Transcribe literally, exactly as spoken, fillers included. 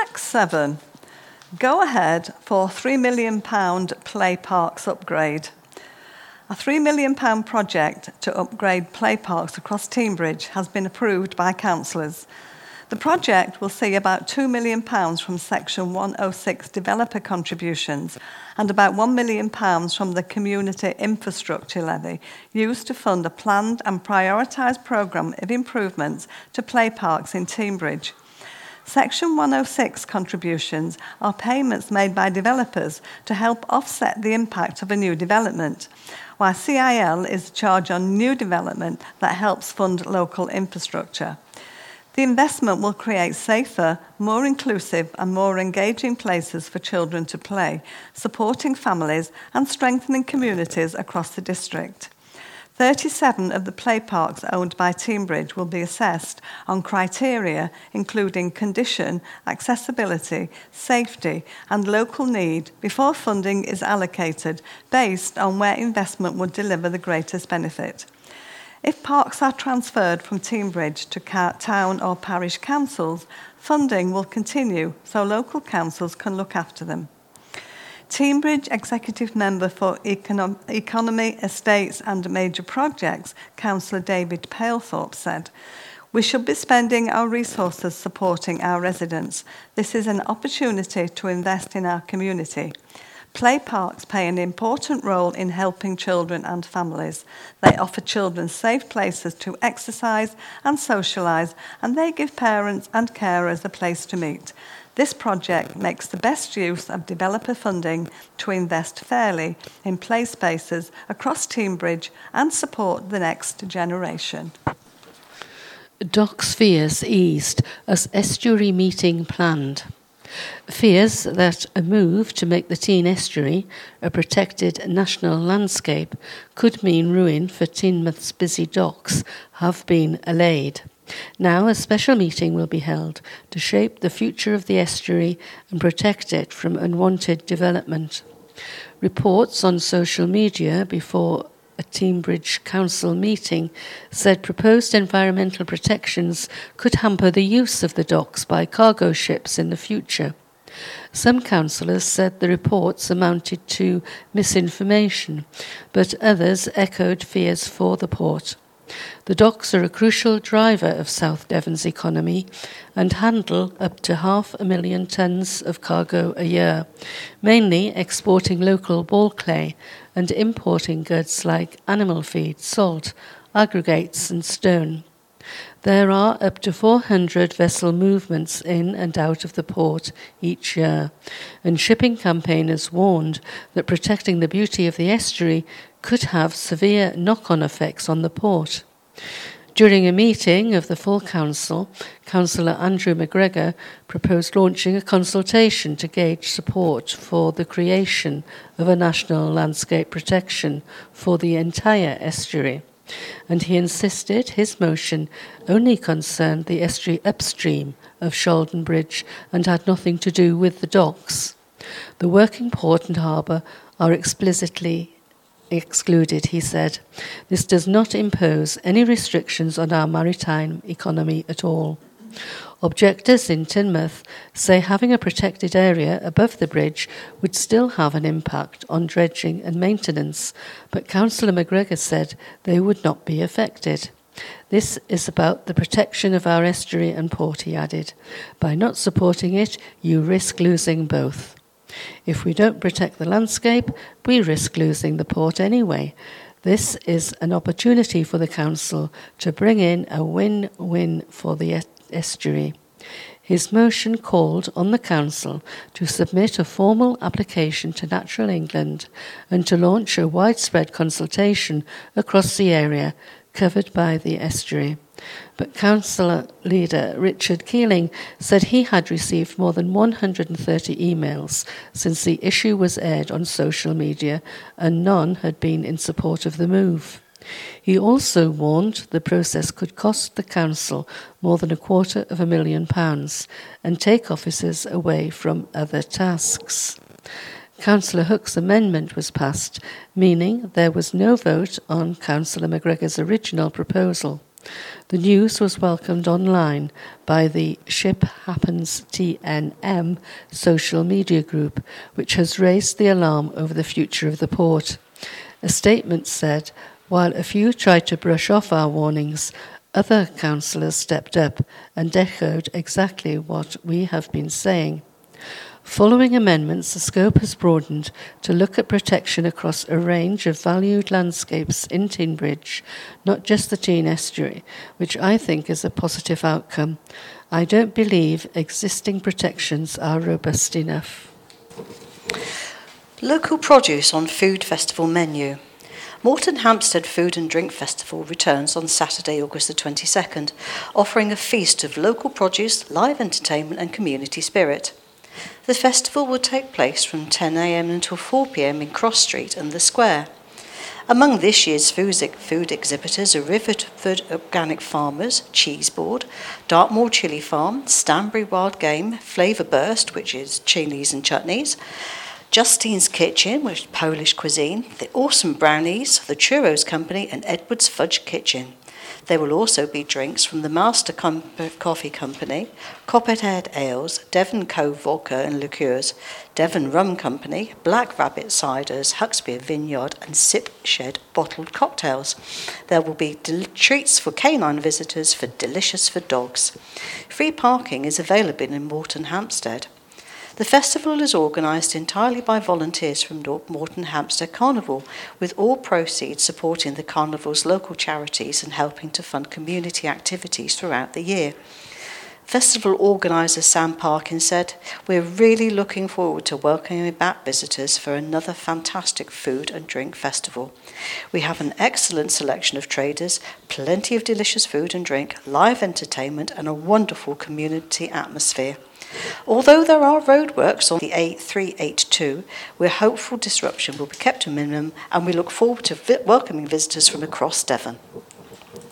Tax seven. Go ahead for three million pounds play parks upgrade. A three million pounds project to upgrade play parks across Teignbridge has been approved by councillors. The project will see about two million pounds from Section one oh six developer contributions and about one million pounds from the Community Infrastructure Levy used to fund a planned and prioritised programme of improvements to play parks in Teignbridge. Section one oh six contributions are payments made by developers to help offset the impact of a new development, while C I L is a charge on new development that helps fund local infrastructure. The investment will create safer, more inclusive and more engaging places for children to play, supporting families and strengthening communities across the district. thirty-seven of the play parks owned by Teignbridge will be assessed on criteria including condition, accessibility, safety and local need before funding is allocated based on where investment would deliver the greatest benefit. If parks are transferred from Teignbridge to town or parish councils, funding will continue so local councils can look after them. Teignbridge Executive Member for Econom- Economy, Estates and Major Projects, Councillor David Palethorpe, said, "We should be spending our resources supporting our residents. This is an opportunity to invest in our community. Play parks play an important role in helping children and families. They offer children safe places to exercise and socialise, and they give parents and carers a place to meet. This project makes the best use of developer funding to invest fairly in play spaces across Teignbridge and support the next generation." Docks fears eased as estuary meeting planned. Fears that a move to make the Teign Estuary a protected national landscape could mean ruin for Teignmouth's busy docks have been allayed. Now a special meeting will be held to shape the future of the estuary and protect it from unwanted development. Reports on social media before a Teignbridge Council meeting said proposed environmental protections could hamper the use of the docks by cargo ships in the future. Some councillors said the reports amounted to misinformation, but others echoed fears for the port. The docks are a crucial driver of South Devon's economy and handle up to half a million tonnes of cargo a year, mainly exporting local ball clay and importing goods like animal feed, salt, aggregates and stone. There are up to four hundred vessel movements in and out of the port each year, and shipping campaigners warned that protecting the beauty of the estuary could have severe knock-on effects on the port. During a meeting of the full council, Councillor Andrew McGregor proposed launching a consultation to gauge support for the creation of a national landscape protection for the entire estuary, and he insisted his motion only concerned the estuary upstream of Shalden Bridge and had nothing to do with the docks. The working port and harbour are explicitly excluded, he said. This does not impose any restrictions on our maritime economy at all. Objectors in Teignmouth say having a protected area above the bridge would still have an impact on dredging and maintenance, but Councillor McGregor said they would not be affected. This is about the protection of our estuary and port, he added. By not supporting it, you risk losing both. If we don't protect the landscape, we risk losing the port anyway. This is an opportunity for the council to bring in a win-win for the estuary. His motion called on the council to submit a formal application to Natural England and to launch a widespread consultation across the area covered by the estuary. But council leader Richard Keeling said he had received more than one hundred thirty emails since the issue was aired on social media, and none had been in support of the move. He also warned the process could cost the council more than a quarter of a million pounds and take officers away from other tasks. Councillor Hook's amendment was passed, meaning there was no vote on Councillor McGregor's original proposal. The news was welcomed online by the Ship Happens T N M social media group, which has raised the alarm over the future of the port. A statement said, while a few tried to brush off our warnings, other councillors stepped up and echoed exactly what we have been saying. Following amendments, the scope has broadened to look at protection across a range of valued landscapes in Teignbridge, not just the Teign Estuary, which I think is a positive outcome. I don't believe existing protections are robust enough. Local produce on Food Festival menu. Moreton Hampstead Food and Drink Festival returns on Saturday, August the twenty-second, offering a feast of local produce, live entertainment and community spirit. The festival will take place from ten a.m. until four p.m. in Cross Street and the Square. Among this year's food exhibitors are Riverford Organic Farmers, Cheese Board, Dartmoor Chili Farm, Stanbury Wild Game, Flavour Burst, which is chilies and chutneys, Justine's Kitchen, which is Polish cuisine, the Awesome Brownies, the Churros Company and Edward's Fudge Kitchen. There will also be drinks from the Master Com- Coffee Company, Copperhead Ales, Devon Cove Vodka and Liqueurs, Devon Rum Company, Black Rabbit Ciders, Huxby Vineyard and Sip Shed Bottled Cocktails. There will be del- treats for canine visitors for Delicious for Dogs. Free parking is available in Moreton Hampstead. The festival is organised entirely by volunteers from Moreton Hampstead Carnival, with all proceeds supporting the Carnival's local charities and helping to fund community activities throughout the year. Festival organiser Sam Parkin said, "We're really looking forward to welcoming back visitors for another fantastic food and drink festival. We have an excellent selection of traders, plenty of delicious food and drink, live entertainment and a wonderful community atmosphere. Although there are roadworks on the A three eighty-two, we're hopeful disruption will be kept to a minimum and we look forward to vi- welcoming visitors from across Devon."